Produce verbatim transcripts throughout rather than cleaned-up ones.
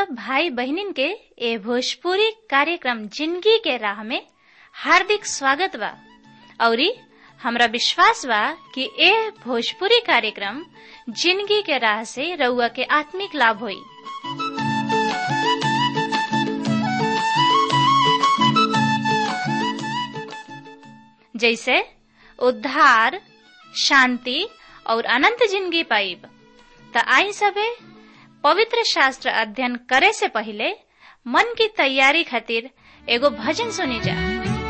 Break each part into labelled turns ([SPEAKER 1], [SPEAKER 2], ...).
[SPEAKER 1] सब भाई बहनिन के ए भोजपुरी कार्यक्रम जिंदगी के राह में हार्दिक स्वागत बा। औरी हमरा विश्वास बा कि ए भोजपुरी कार्यक्रम जिंदगी के राह से रउआ के आत्मिक लाभ होई। जैसे उद्धार, शांति और अनंत जिंदगी पाइब। त आई सबे पवित्र शास्त्र अध्ययन करे से पहले मन की तैयारी खातिर एगो भजन सुनी जा।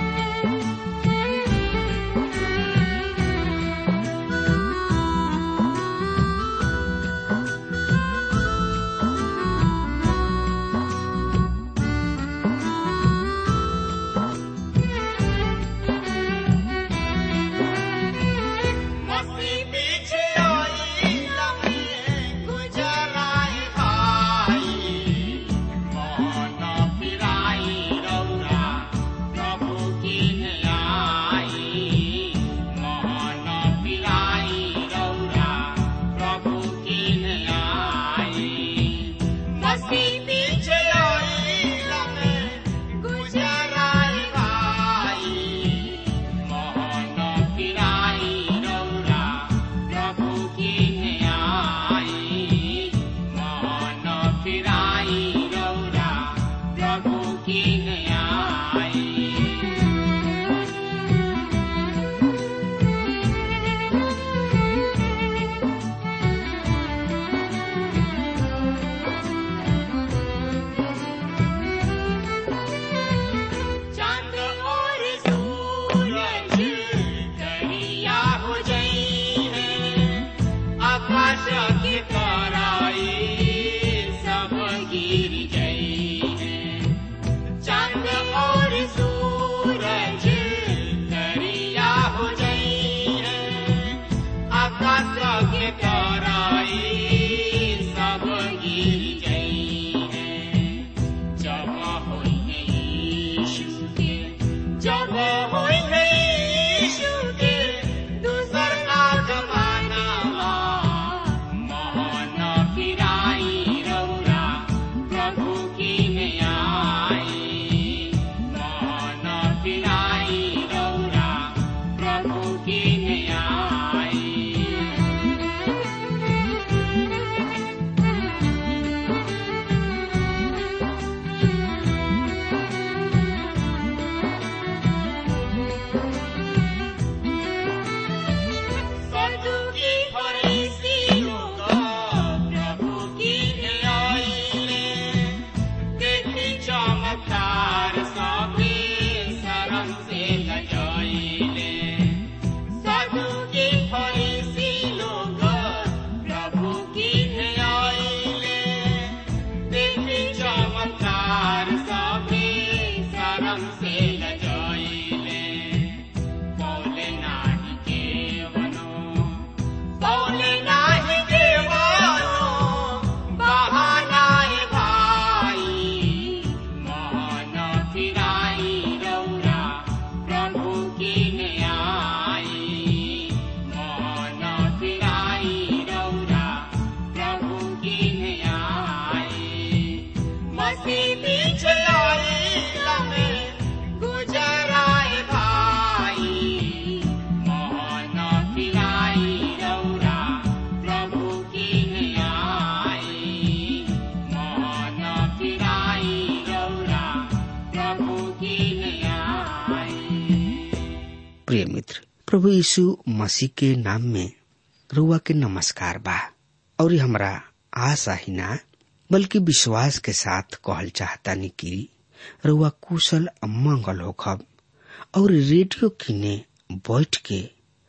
[SPEAKER 2] प्रिय मित्र, प्रभु यीशु मसीह के नाम में रुआ के नमस्कार बा। और हमरा आशा ही ना बल्कि विश्वास के साथ कहल चाहता नहीं कि रुआ कुशल मंगल होखब और रेडियो किने बैठ के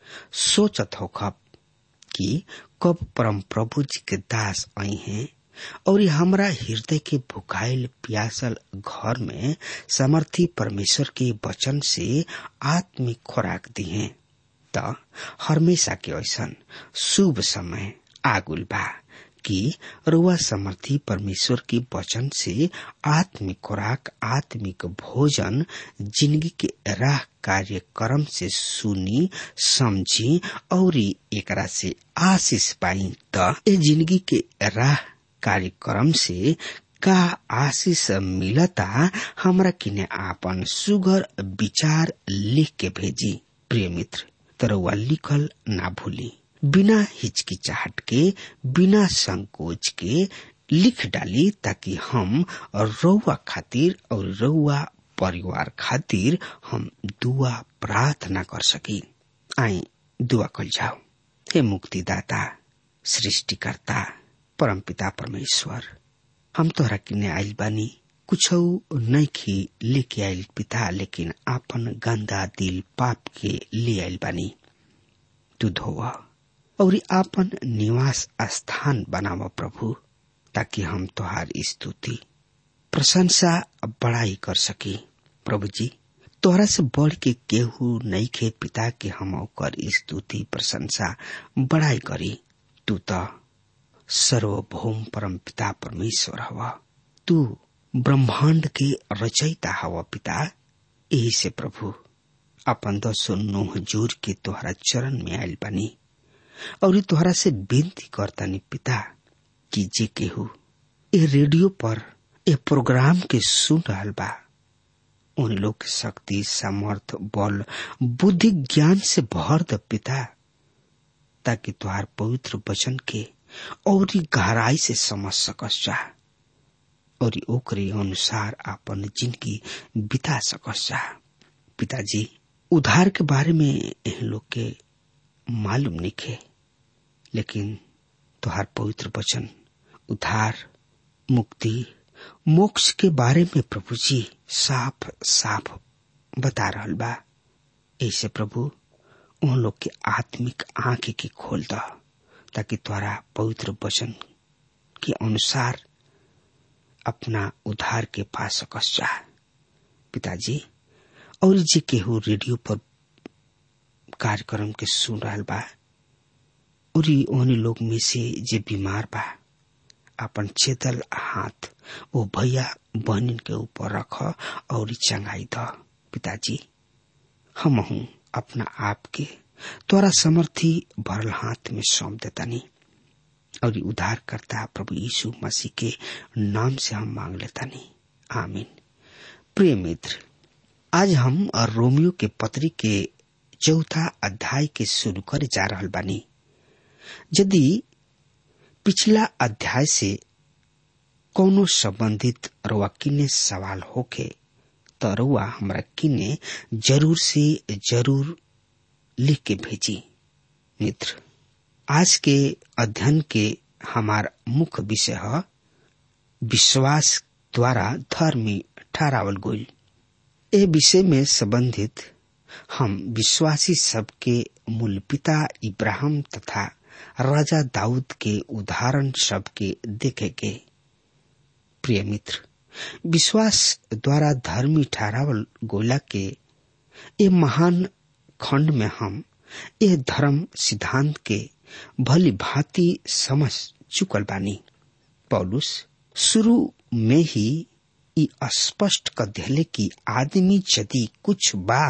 [SPEAKER 2] सोचत होखब कि कब परम प्रभु जी के दास आई हैं और हमरा हृदय के भुखाइल प्यासल घर में समर्थी परमेश्वर के वचन से आत्मिक खुराक दी है। त हमेशा के ऐसन शुभ समय आगुल बा कि रुआ समर्थी परमेश्वर के वचन से आत्मिक खुराक, आत्मिक भोजन जिंदगी के राह कार्यक्रम से सुनी, समझी और एकरा से आशीष पाई। त ए जिंदगी के राह कार्यक्रम से का आशीष मिलता हमरा किने आपन सुगर विचार लिख के भेजी। प्रिय मित्र, तरवा लिखल ना भूली, बिना हिचकिचाहट के, बिना संकोच के लिख डाली, ताकि हम रउआ खातिर और रउआ परिवार खातिर हम दुआ प्रार्थना कर सकी। आई दुआ कल जाओ। हे मुक्तिदाता, सृष्टिकर्ता, परमपिता परमेश्वर, हम तोहरा किने आइल बानी, कुछ नइखी लेके आइल पिता, लेकिन आपन गंदा दिल पाप के ले आइल बानी। तू धोवा और आपन निवास स्थान बनावा प्रभु, ताकि हम तोहार स्तुति प्रशंसा बड़ाई कर सकी। प्रभु जी, तोहरा से बढ़ के केहू नइखे पिता के हम ओकर स्तुति प्रशंसा बड़ाई करी। तू तो सर्वभौम परम पिता परमेश्वर हवा, तू ब्रह्मांड के रचयिता हवा पिता। यही से प्रभु अपन दसो नोह जोर के तोहरा चरण में आयल बानी और तोहरा से विनती करतानी पिता कि जे केहू ए रेडियो पर ए प्रोग्राम के सुन रहल बा, उन लोग के शक्ति, सामर्थ, बल, बुद्धि, ज्ञान से भर द पिता, ताकि तुहार पवित्र वचन के और गहराई से समझ सकस जा और ओकरे अनुसार अपन जिंदगी बिता सकस जा। पिताजी, उद्धार के बारे में इन लोग के मालूम नहीं है, लेकिन तुहार पवित्र वचन उद्धार, मुक्ति, मोक्ष के बारे में प्रभु जी साफ साफ बता रहल बा। ऐसे प्रभु उन लोग के आत्मिक आंखें की खोल दा, ताकि तुम्हारा पवित्र वचन के अनुसार अपना उद्धार के पा सकस जा पिताजी। और जे केहू रेडियो पर कार्यक्रम के सुन रहल बा और उन्हीं लोग में से जे बीमार बा, अपन चेतल हाथ वो भैया बहनिन के ऊपर रख और चंगाई द पिताजी। हम हूँ अपना आप के तोरा समर्थी भरल हाथ में सौंप देतानी और उद्धार करता प्रभु यीशु मसीह के नाम से हम मांग लेतानी, आमीन। प्रिय मित्र, आज हम रोमियो के पत्री के चौथा अध्याय के शुरू करे जा रहल बानी। यदि पिछला अध्याय से कोनो संबंधित रउआ किने सवाल होखे तो रउआ हमरा किने जरूर से जरूर लिख के भेजी। मित्र, आज के अध्ययन के हमार मुख्य विषय है विश्वास द्वारा धर्मी ठहरावल गईल। ए विषय में संबंधित हम विश्वासी सबके मूल पिता इब्राहिम तथा राजा दाऊद के उदाहरण सबके देखेंगे। प्रिय मित्र, विश्वास द्वारा धर्मी ठहरावल गोला के ए महान खंड में हम ए धर्म सिद्धांत के भली भांति समझ चुकल बानी। पौलुस शुरू में ही ई स्पष्ट कर दिले कि आदमी यदि कुछ बा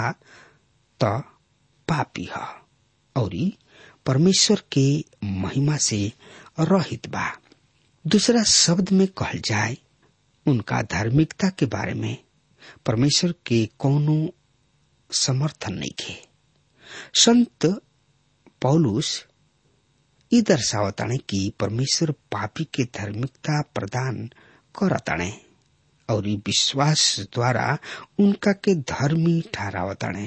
[SPEAKER 2] तो पापी है और परमेश्वर के महिमा से रहित बा। दूसरा शब्द में कहल जाए, उनका धार्मिकता के बारे में परमेश्वर के कोनो समर्थन नहीं थे। संत पौलुस ई दर्शावताने कि परमेश्वर पापी के धार्मिकता प्रदान करताने और विश्वास द्वारा उनका के धर्मी ठहरावताने।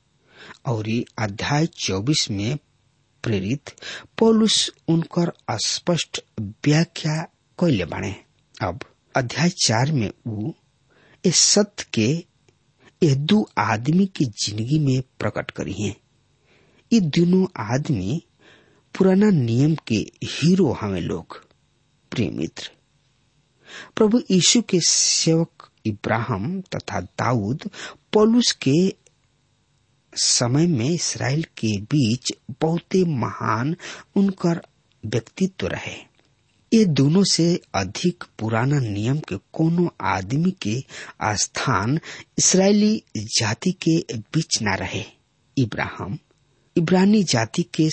[SPEAKER 2] और अध्याय चौबीस में प्रेरित पौलुस उनकर स्पष्ट व्याख्या कैले बाणे। अब अध्याय चार में वो इस सत्य के ये दो आदमी की जिंदगी में प्रकट करी हैं। ये दोनों आदमी पुराना नियम के हीरो हमें लोग। प्रिय मित्र, प्रभु यीशु के सेवक इब्राहिम तथा दाऊद पौलुस के समय में इस्राएल के बीच बहुते महान उनकर व्यक्तित्व रहे। ये दोनों से अधिक पुराना नियम के कोनो आदमी के स्थान इस्राएली जाति के बीच न रहे। इब्राहिम इब्रानी जाति के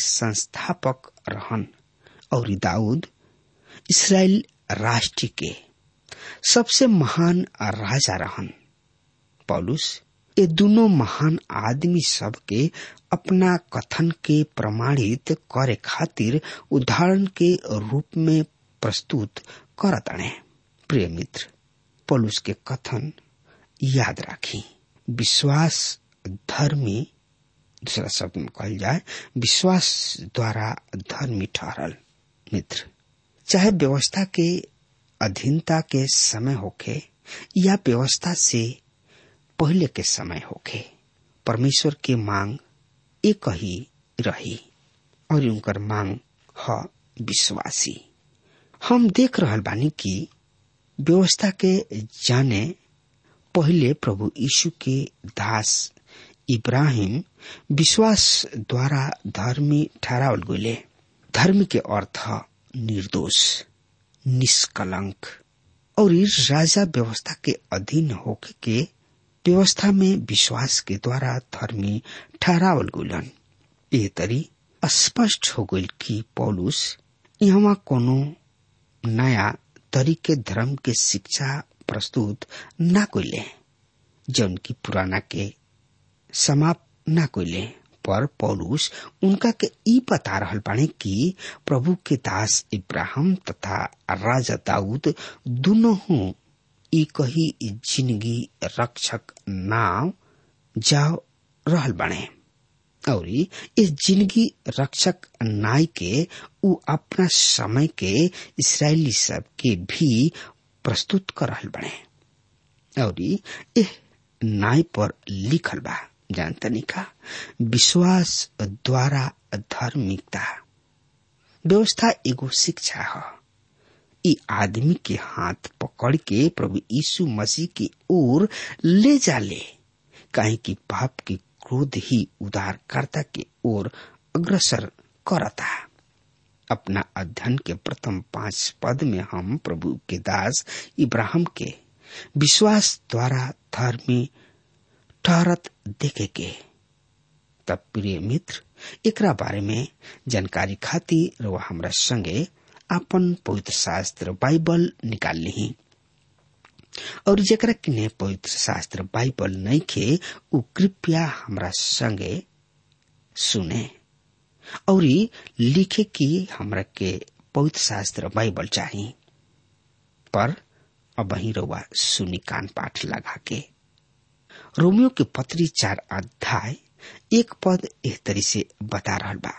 [SPEAKER 2] संस्थापक रहन और दाऊद इस्राएल राष्ट्र के। सबसे महान राजा रहन। पौलुस ये दोनों महान आदमी सब के अपना कथन के प्रमाणित करे खातिर उदाहरण के रूप में प्रस्तुत करताने। प्रिय मित्र, पौलुस के कथन याद राखी। विश्वास धर्मी, दूसरा शब्द में कहल जाए विश्वास द्वारा धर्मी ठहरल। मित्र, चाहे व्यवस्था के अधीनता के समय होखे या व्यवस्था से पहले के समय होखे, परमेश्वर के मांग एक ही रही और उनकर मांग है विश्वासी। हम देख रहल बानी कि व्यवस्था के जाने पहले प्रभु यीशु के दास इब्राहिम विश्वास द्वारा धर्मी ठहरावल गए। धर्म के अर्थ निर्दोष, निष्कलंक और राजा व्यवस्था के अधीन होके के व्यवस्था में विश्वास के द्वारा धर्मी ठहरावल गइलन। ये तरी स्पष्ट हो गइल कि पौलुस यहाँ कोनो नया तरीके धर्म के शिक्षा प्रस्तुत न कइले, जौन की पुराना के समाप्त न कइले, पर पौलुस उनका के ई बता रहल बाने कि प्रभु के दास इब्राहिम तथा राजा दाऊद दोनों हूँ एक ही जिंदगी रक्षक नाव जाओ रहल बाने और इस जिंदगी रक्षक नाई के उ अपना समय के इस्राएली सब के भी प्रस्तुत कर रहल बाने और यह नाई पर लिखल बा, जानतनी का विश्वास द्वारा धार्मिकता। व्यवस्था एगो शिक्षा है। ई आदमी के हाथ पकड़ के प्रभु यीशु मसीह की ओर ले जाले, काहे कि पाप के क्रोध ही उद्धारकर्ता के ओर अग्रसर करता। अपना अध्ययन के प्रथम पांच पद में हम प्रभु के दास इब्राहिम के विश्वास द्वारा धर्मी ठहरत देखे के। तब प्रिय मित्र, एकरा बारे में जानकारी खातिर रउआ हमरा संगे अपन पवित्र शास्त्र बाइबल निकाल ली और जेकरा किने पवित्र शास्त्र बाइबल नहीं खे उ कृपया हमरा संगे सुने और लिखे कि हमरा के पवित्र शास्त्र बाइबल चाहिए। पर अब ही रउआ सुनी कान पाठ लगा के। रोमियो के पत्री चार अध्याय एक पद एह तरी से बता रहल बा,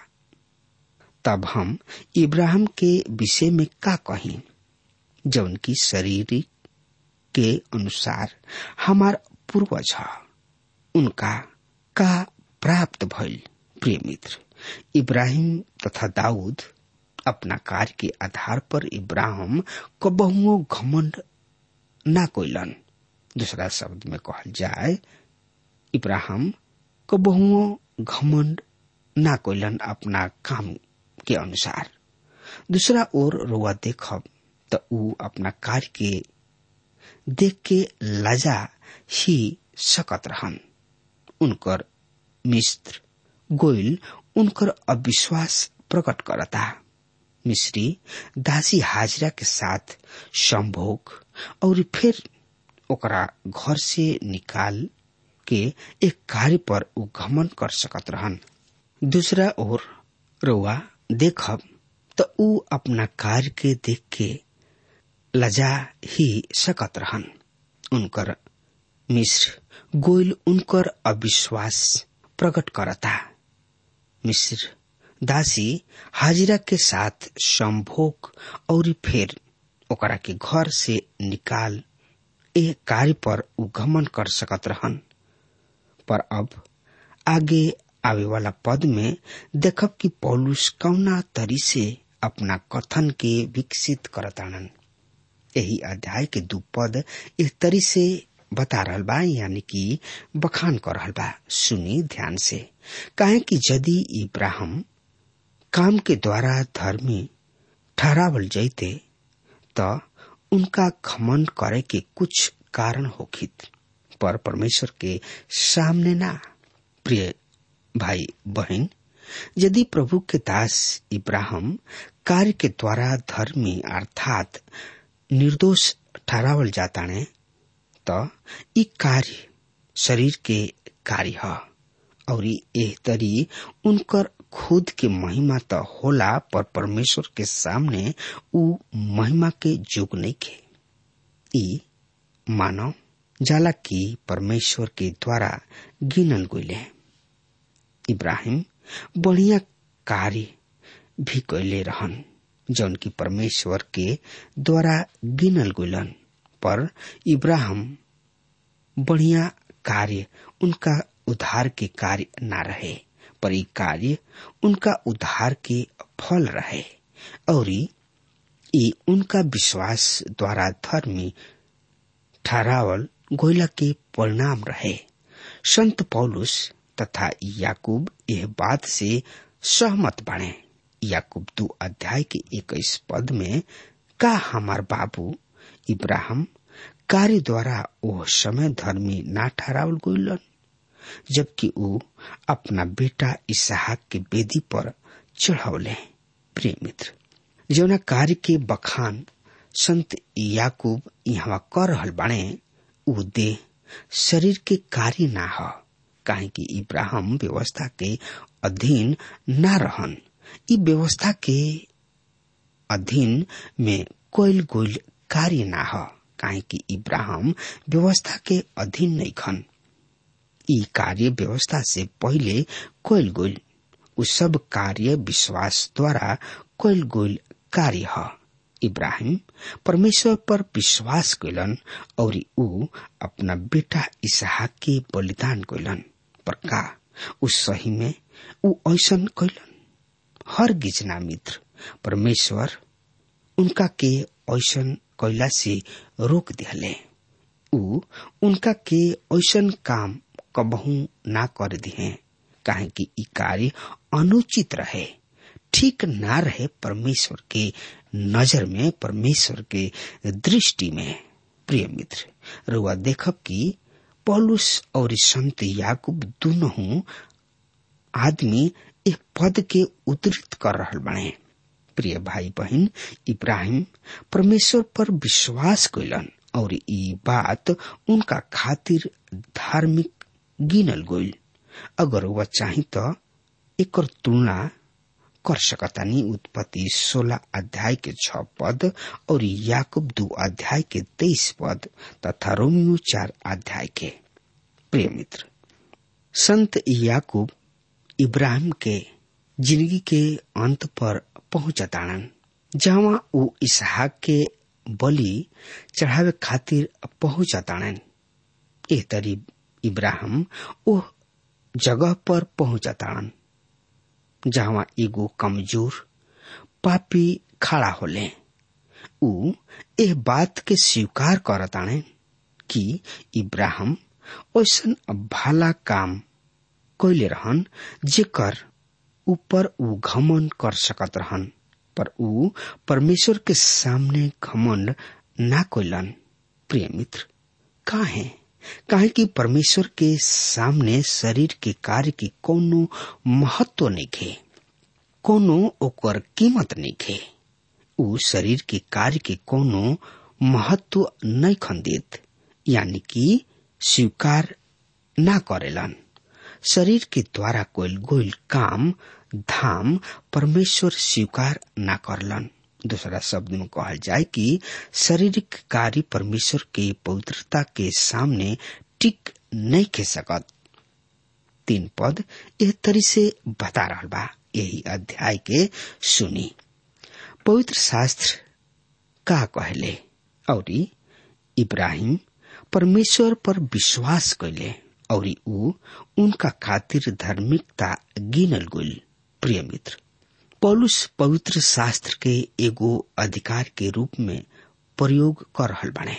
[SPEAKER 2] तब हम इब्राहिम के विषय में का कही, जौन की शरीर के अनुसार हमार पूर्वज है, उनका का प्राप्त भइल। प्रिय मित्र, इब्राहिम तथा दाऊद अपना कार्य के आधार पर इब्राहिम को बहुओं घमंड ना कोइलन। दूसरा शब्द में कहल जाए इब्राहिम को बहुओं घमंड ना कोइलन अपना काम के अनुसार। दूसरा ओर रोआ देखब तो ऊ अपना कार्य के देख के लजा ही सकत रहन। उनकर मिस्र गोइल उनकर अविश्वास प्रकट करता। मिस्री दासी हाजरा के साथ संभोग और फिर ओकरा घर से निकाल के एक कार्य पर उ घमन कर सकत रहन। दूसरा ओर रउआ देखब तो उ अपना कार्य के देख के लजा ही सकत रहन। उनकर मिस्र गोइल उनकर अविश्वास प्रकट करता। मिस्र दासी हाजिरा के साथ संभोग और फिर ओकरा के घर से निकाल ए कार्य पर उ घमन कर सकत रहन। पर अब आगे आवे वाला पद में देखब कि पौलुस कौना तरी से अपना कथन के विकसित करतानन। यही अध्याय के दो पद इस तरी से बता रहल बा, यानी कि बखान कर रहल बा। सुनी ध्यान से, काहे कि यदि इब्राहिम काम के द्वारा धर्मी ठहरावल जैते तो उनका घमंड करे के कुछ कारण होखित, पर परमेश्वर के सामने ना। प्रिय भाई बहन, यदि प्रभु के दास इब्राहिम कार्य के द्वारा धर्मी अर्थात निर्दोष ठहरावल जाता ने तो ई कार्य शरीर के कार्य है और एह तरी उनकर खुद के महिमा तो होला, पर परमेश्वर के सामने उ महिमा के युग नहीं खे। ई मानव जाला की परमेश्वर के द्वारा गिनल गईले। इब्राहिम बढ़िया कार्य भी कैले रहन जौन की परमेश्वर के द्वारा गिनल गईलन, पर इब्राहिम बढ़िया कार्य उनका उद्धार के कार्य न रहे, पर ई कार्य उनका उद्धार के फल रहे और ई उनका विश्वास द्वारा धर्मी ठहरावल गोइला के परिणाम रहे। संत पौलुस तथा याकूब यह बात से सहमत बने। याकूब दो अध्याय के इक्कीस पद में का हमार बाबू इब्राहिम कार्य द्वारा वो समय धर्मी ना ठहरावल गइलन, जबकि वो अपना बेटा इसहाक के बेदी पर चढ़ावले। प्रिय मित्र, जौना कार्य के बखान संत याकूब यहाँ कर रहल बाणे उ देह शरीर के कार्य ना हो, काहे कि इब्राहिम व्यवस्था के अधीन ना रहन। ई व्यवस्था के अधीन में कोई गोल कार्य ना हो, काहे कि इब्राहिम व्यवस्था के अधीन नहीं खन। ई कार्य व्यवस्था से पहले कोई गोल उ सब कार्य विश्वास द्वारा कोई गोल कार्य है। इब्राहिम परमेश्वर पर विश्वास कैलन और उ अपना बेटा इसहाक के बलिदान कैलन, पर का उस सही में उ ऐसन कैलन? हर गिजना मित्र, परमेश्वर उनका के ऐसन कैला से रोक दिहले। उ उनका के ऐसन काम कबहू ना कर दिए, काहे कि ई कार्य अनुचित रहे, ठीक ना रहे परमेश्वर के नजर में, परमेश्वर के दृष्टि में। प्रिय मित्र, रुआ देखब कि पौलुस और संत याकूब दोनों आदमी एक पद के उद्धृत कर रहल बने। प्रिय भाई बहन, इब्राहिम परमेश्वर पर विश्वास कैलन और ई बात उनका खातिर धार्मिक गिनल गईल। अगर वह चाही तो एक तुलना कर सकतानी उत्पत्ति सोलह अध्याय के छह पद और याकूब दो अध्याय के तेईस पद तथा रोमियो चार अध्याय के। प्रिय मित्र, संत याकूब इब्राहिम के जिंदगी के अंत पर पहुंचतानन, जहां वो इसहाक के बलि चढ़ावे खातिर पहुंचतानन। ए तरी इब्राहिम ओ जगह पर पहुंचतानन जहां एगो कमजोर पापी खड़ा होले। उ एह बात के स्वीकार करताने कि इब्राहिम ऐसन भला काम कैले रहन जेकर ऊपर उ घमंड कर सकत रहन, पर उ परमेश्वर के सामने घमंड ना कैलन। प्रिय मित्र, काहे काहे कि परमेश्वर के सामने शरीर के कार्य की कोनो महत्व नहीं खे, कोनो ओकर कीमत नहीं खे। उ शरीर के कार्य के कोनो महत्व नहीं खंदित, यानी कि स्वीकार ना करेलन। शरीर के द्वारा कोई गोल काम धाम परमेश्वर स्वीकार ना करलन। दूसरा शब्द में कहल जाए कि शारीरिक कार्य परमेश्वर के पवित्रता के सामने टिक नहीं खे सकत। तीन पद एह तरी से बता रहा बा, यही अध्याय के सुनी। पवित्र शास्त्र का कहले और इब्राहिम परमेश्वर पर विश्वास कैले और उ उनका खातिर धार्मिकता गिनल गइल। प्रिय मित्र, पौलुस पवित्र शास्त्र के एगो अधिकार के रूप में प्रयोग कर रहल बने।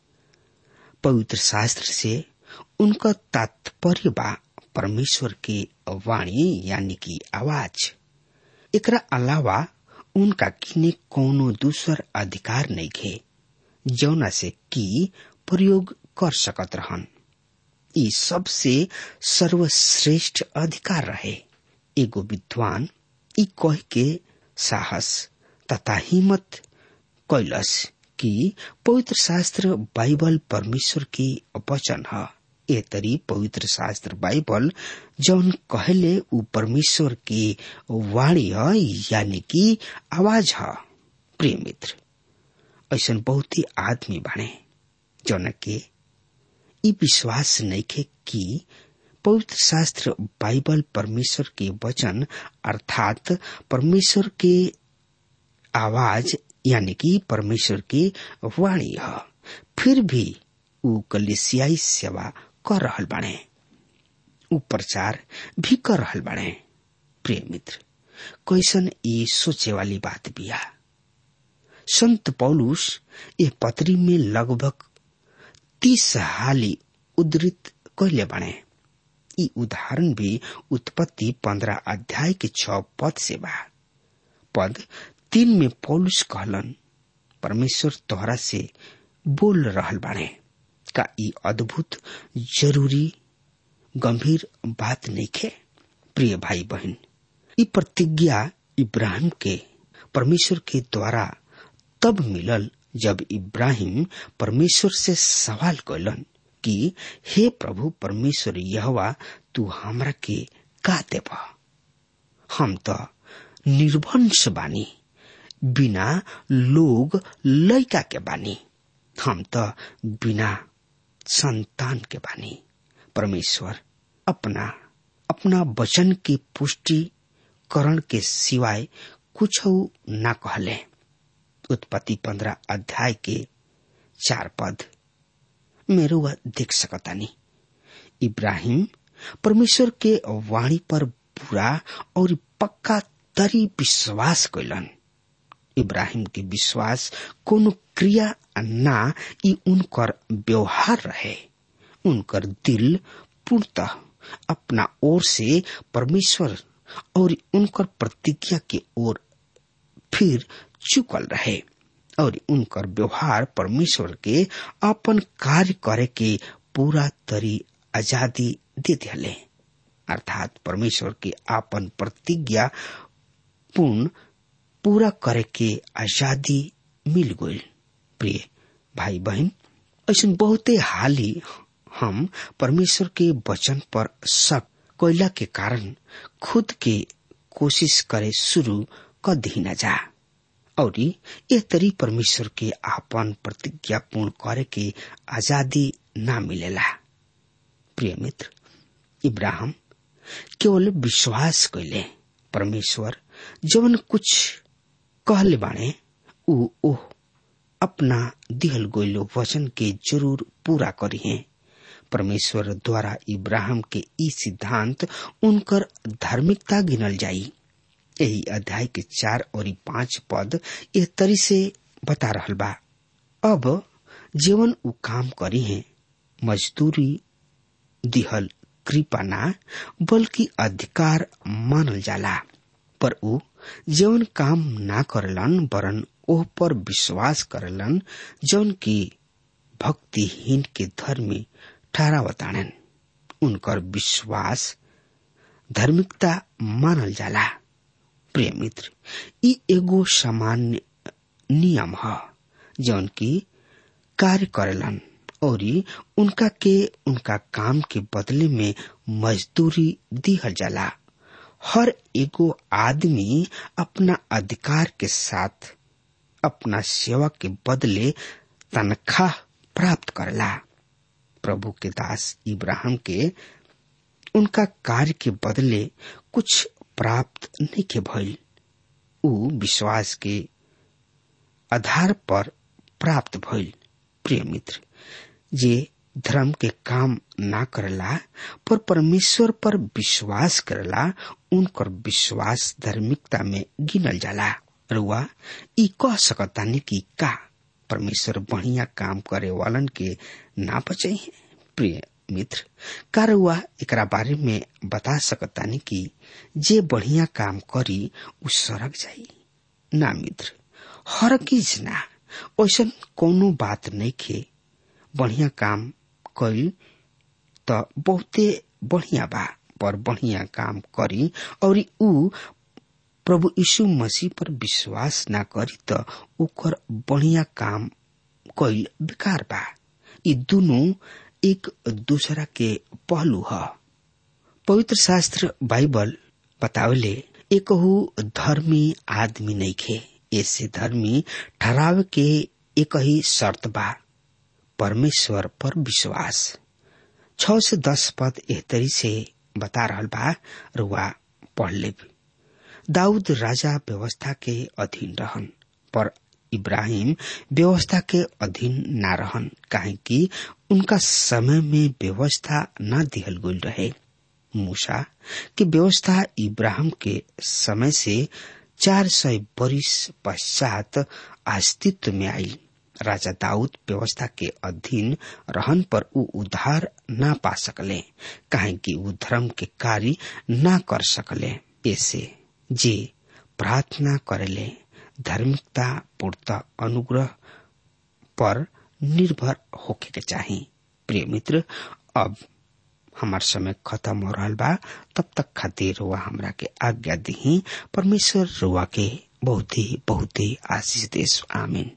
[SPEAKER 2] पवित्र शास्त्र से उनका तात्पर्य बा परमेश्वर के वाणी, यानी कि आवाज। एकरा अलावा उनका किने कोनो दूसर अधिकार नहीं खे जौना से की प्रयोग कर सकत रहन। ई सबसे सर्वश्रेष्ठ अधिकार रहे। एगो विद्वान ई कह के साहस तथा हिम्मत कैलस कि पवित्र शास्त्र बाइबल परमेश्वर की वचन है। ए तरी पवित्र शास्त्र बाइबल जौन कहले उ परमेश्वर की वाणी है, यानी कि आवाज है। प्रिय मित्र, ऐसा बहुत ही आदमी बने जौन के ई विश्वास नइखे कि पवित्र शास्त्र बाइबल परमेश्वर के वचन अर्थात परमेश्वर के आवाज यानी कि परमेश्वर की वाणी है। फिर भी उ कलीसियाई सेवा कर रहल बाणे, उ प्रचार भी कर रहल बाणे। प्रिय मित्र, कैसन ये सोचे वाली बात बिया। संत पौलुस ये पत्री में लगभग तीस हाली उद्धृत कहले बाणे। ई उदाहरण भी उत्पत्ति पंद्रह अध्याय के छह पद से बा। पद तीन में पौलुस कहलन, परमेश्वर तोहरा से बोल रहल बाणे। का ई अद्भुत, जरूरी, गंभीर बात नहीं खे? प्रिय भाई बहन, ई प्रतिज्ञा इब्राहिम के परमेश्वर के द्वारा तब मिलल जब इब्राहिम परमेश्वर से सवाल कइलन कि हे प्रभु परमेश्वर यहोवा, तू हमरा के का देबा? हम तो निर्वंश बानी, बिना लोग लइका के बानी, हम तो बिना संतान के बानी। परमेश्वर अपना अपना वचन की पुष्टिकरण के सिवाय कुछ न कहले। उत्पत्ति पंद्रह अध्याय के चार पद में रुआ देख सकतानी। इब्राहिम परमेश्वर के वाणी पर पूरा और पक्का तरी विश्वास कइलन। इब्राहिम के विश्वास कोनो क्रिया ना, ई उनकर व्यवहार रहे। उनकर दिल पूर्णतः अपना ओर से परमेश्वर और उनकर प्रतिज्ञा के ओर फिर चुकल रहे और उनकर व्यवहार परमेश्वर के अपन कार्य करे के पूरा तरी आजादी दे दिले। अर्थात परमेश्वर के अपन प्रतिज्ञा पूर्ण पूरा करे के आजादी मिल गई। प्रिय भाई बहन, ऐसा बहुते हाली हम परमेश्वर के वचन पर शक कोयला के कारण खुद के कोशिश करे शुरू कर दी न जा और ये तरी परमेश्वर के आपन प्रतिज्ञा पूर्ण करे के आजादी ना मिलेला। प्रिय मित्र, इब्राहिम केवल विश्वास कइले। परमेश्वर जवन कुछ कहले बाणे उ ओह अपना दिहल गइलो वचन के जरूर पूरा करी है। परमेश्वर द्वारा इब्राहिम के ई सिद्धांत उनकर धार्मिकता गिनल जाई। यही अध्याय के चार और पांच पद इस तरी से बता रहल बा। अब जीवन उ काम करी है, मजदूरी दिहल कृपा ना बल्कि अधिकार मानल जाला। पर उ जौन काम ना करलन वरन ओह पर विश्वास करलन जौन की भक्तिहीन के धर्मी ठहरावतानन। उनकर विश्वास धार्मिकता मानल जाला। प्रिय मित्र, ई एगो सामान्य नियम है जौन की कार्य करलन और उनका के उनका काम के बदले में मजदूरी दिहल जाला। हर एगो आदमी अपना अधिकार के साथ अपना सेवा के बदले तनख्वाह प्राप्त करला। प्रभु के दास इब्राहिम के उनका कार्य के बदले कुछ प्राप्त नहीं के भइल। उ विश्वास के आधार पर प्राप्त भइल। प्रिय मित्र, जे धर्म के काम ना करला पर परमेश्वर पर विश्वास करला, उनकर विश्वास धार्मिकता में गिनल जाला। रुआ ई कह सकतानी कि का परमेश्वर बढ़िया काम करे वालन के ना बचाई है? प्रिय मित्र, का रुआ एकरा बारे में बता सकतानी कि जे बढ़िया काम करी उ सड़क जाई? ना मित्र, हर चीज ना, ऐसा कोनो बात नहीं खे। बढ़िया काम कई तो बहुते बढ़िया बा, पर बढ़िया काम करी और उ प्रभु यीशु मसीह पर विश्वास ना करी तो ओकर बढ़िया काम कईल बेकार बा। ये दोनों एक दूसरा के पहलू है। पवित्र शास्त्र बाइबल बतावले एकहु धर्मी आदमी नहीं खे। ऐसे धर्मी ठहराव के एक ही शर्त बा, परमेश्वर पर विश्वास। छह से दस पद एहतरी से बता रहल बा, रुआ पढ़ ले। दाऊद राजा व्यवस्था के अधीन रहन, पर इब्राहिम व्यवस्था के अधीन ना रहन, काहे कि उनका समय में व्यवस्था न दिहल गईल रहे। मूसा की व्यवस्था इब्राहिम के समय से चार सौ बरिस पश्चात अस्तित्व में आई। राजा दाऊद व्यवस्था के अधीन रहन पर उ उद्धार ना पा सकले, काहे कि उ धर्म के कार्य ना कर सकले। ऐसे जे प्रार्थना करेले धार्मिकता पूर्ण अनुग्रह पर निर्भर होके के चाहिए। प्रिय मित्र, अब हमार समय खत्म हो रहा बा, तब तक खातिर रुआ हमरा के आज्ञा दी। परमेश्वर रुआ के बहुत ही बहुत ही आशीष देश। आमीन।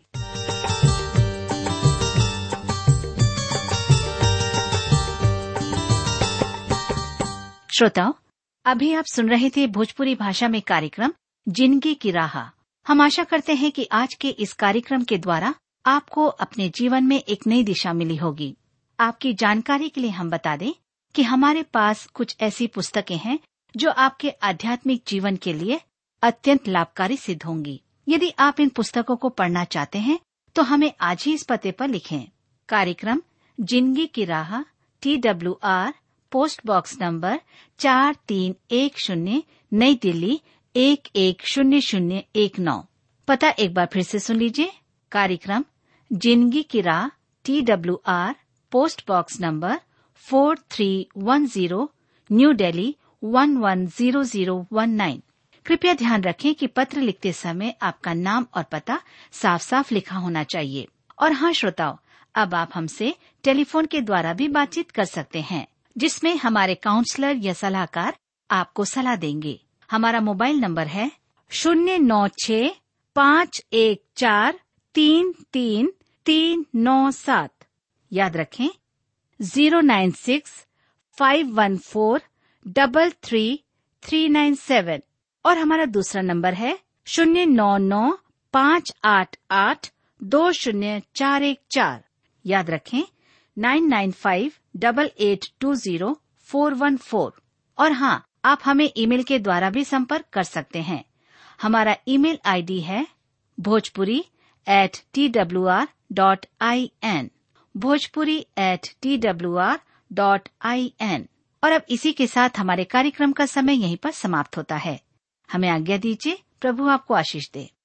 [SPEAKER 3] श्रोताओं, अभी आप सुन रहे थे भोजपुरी भाषा में कार्यक्रम जिंदगी की राह। हम आशा करते हैं कि आज के इस कार्यक्रम के द्वारा आपको अपने जीवन में एक नई दिशा मिली होगी। आपकी जानकारी के लिए हम बता दें कि हमारे पास कुछ ऐसी पुस्तकें हैं जो आपके आध्यात्मिक जीवन के लिए अत्यंत लाभकारी सिद्ध होंगी। यदि आप इन पुस्तकों को पढ़ना चाहते हैं तो हमें आज ही इस पते पर लिखें। कार्यक्रम जिंदगी की राह, T W R, post box number चार तीन एक शून्य, नई दिल्ली एक एक शून्य शून्य एक नौ। पता एक बार फिर से सुन लीजिए। कार्यक्रम जिंदगी की राह, T W R, post box number four three one zero, new Delhi one one zero zero one nine. कृपया ध्यान रखें कि पत्र लिखते समय आपका नाम और पता साफ साफ लिखा होना चाहिए। और हाँ श्रोताओ, अब आप हमसे टेलीफोन के द्वारा भी बातचीत कर सकते हैं, जिसमें हमारे काउंसलर या सलाहकार आपको सलाह देंगे। हमारा मोबाइल नंबर है शून्य नौ छ पाँच एक चार तीन तीन तीन नौ सात। याद रखें zero nine six five one four double three three nine seven. और हमारा दूसरा नंबर है शून्य नौ नौ पाँच आठ आठ दो शून्य चार एक चार। याद रखें nine nine five double eight two zero four one four. और हाँ, आप हमें ईमेल के द्वारा भी संपर्क कर सकते हैं। हमारा ईमेल आईडी है Bhojpuri at T W R dot I N, Bhojpuri at T W R dot I N. और अब इसी के साथ हमारे कार्यक्रम का समय यहीं पर समाप्त होता है। हमें आज्ञा दीजिए। प्रभु आपको आशीष दे।